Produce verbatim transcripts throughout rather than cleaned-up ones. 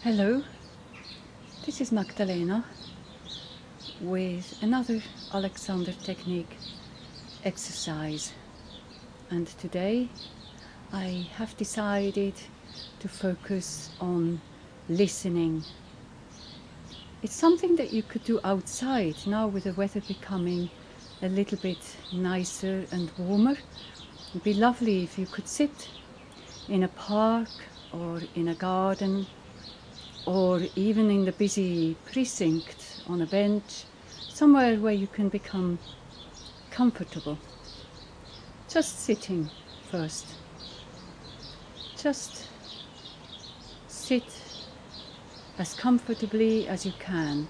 Hello, this is Magdalena with another Alexander Technique exercise, and today I have decided to focus on listening. It's something that you could do outside now with the weather becoming a little bit nicer and warmer. It'd be lovely if you could sit in a park or in a garden or even in the busy precinct on a bench, somewhere where you can become comfortable. Just sitting first. Just sit as comfortably as you can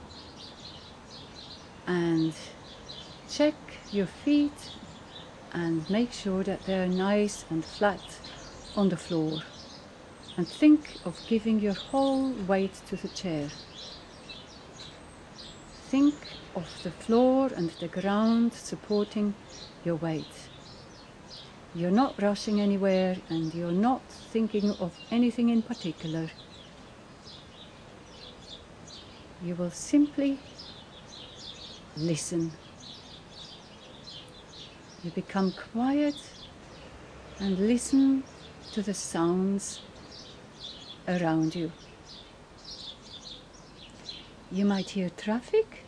and check your feet and make sure that they're nice and flat on the floor. And think of giving your whole weight to the chair. Think of the floor and the ground supporting your weight. You're not rushing anywhere and you're not thinking of anything in particular. You will simply listen. You become quiet and listen to the sounds around you. You might hear traffic,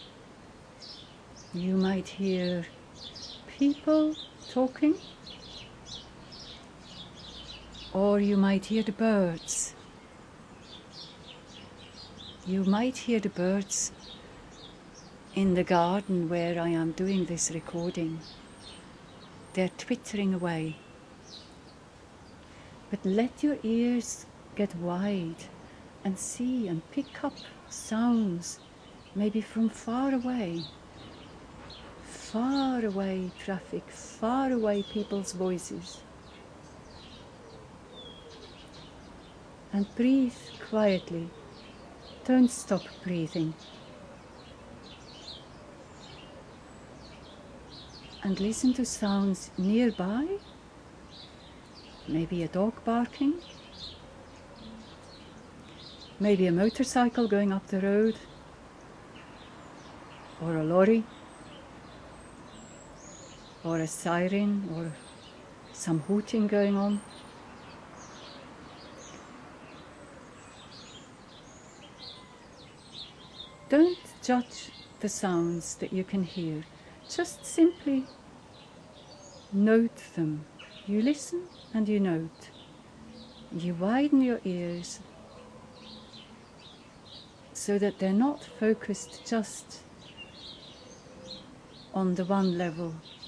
you might hear people talking, or you might hear the birds. You might hear the birds in the garden where I am doing this recording. They're twittering away. But let your ears get wide and see and pick up sounds, maybe from far away. Far away traffic, far away people's voices. And breathe quietly. Don't stop breathing. And listen to sounds nearby. Maybe a dog barking. Maybe a motorcycle going up the road, or a lorry, or a siren, or some hooting going on. Don't judge the sounds that you can hear, just simply note them. You listen and you note. You widen your ears so that they're not focused just on the one level,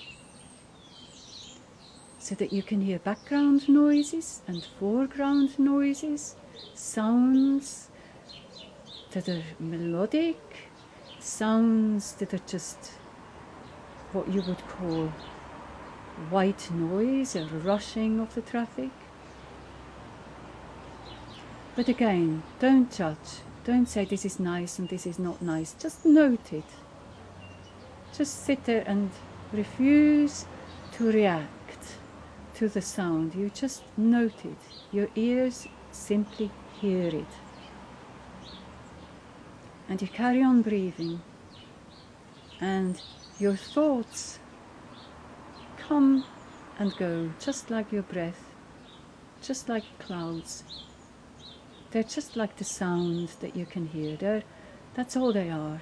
so that you can hear background noises and foreground noises, sounds that are melodic, sounds that are just what you would call white noise, a rushing of the traffic. But again, don't judge. Don't say this is nice and this is not nice. Just note it. Just sit there and refuse to react to the sound. You just note it. Your ears simply hear it. And you carry on breathing. And your thoughts come and go, just like your breath, just like clouds. They're just like the sound that you can hear. They're, that's all they are.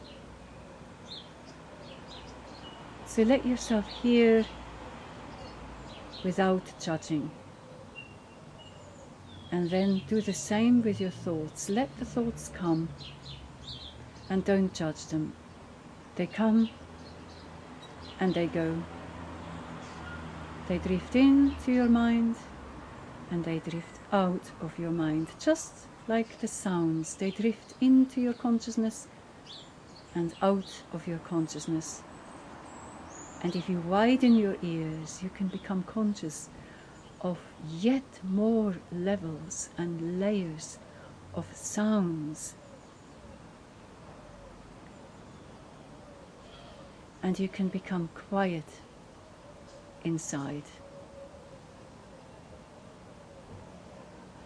So let yourself hear without judging. And then do the same with your thoughts. Let the thoughts come and don't judge them. They come and they go. They drift into your mind and they drift out of your mind, just like the sounds. They drift into your consciousness and out of your consciousness. And if you widen your ears, you can become conscious of yet more levels and layers of sounds. And you can become quiet inside.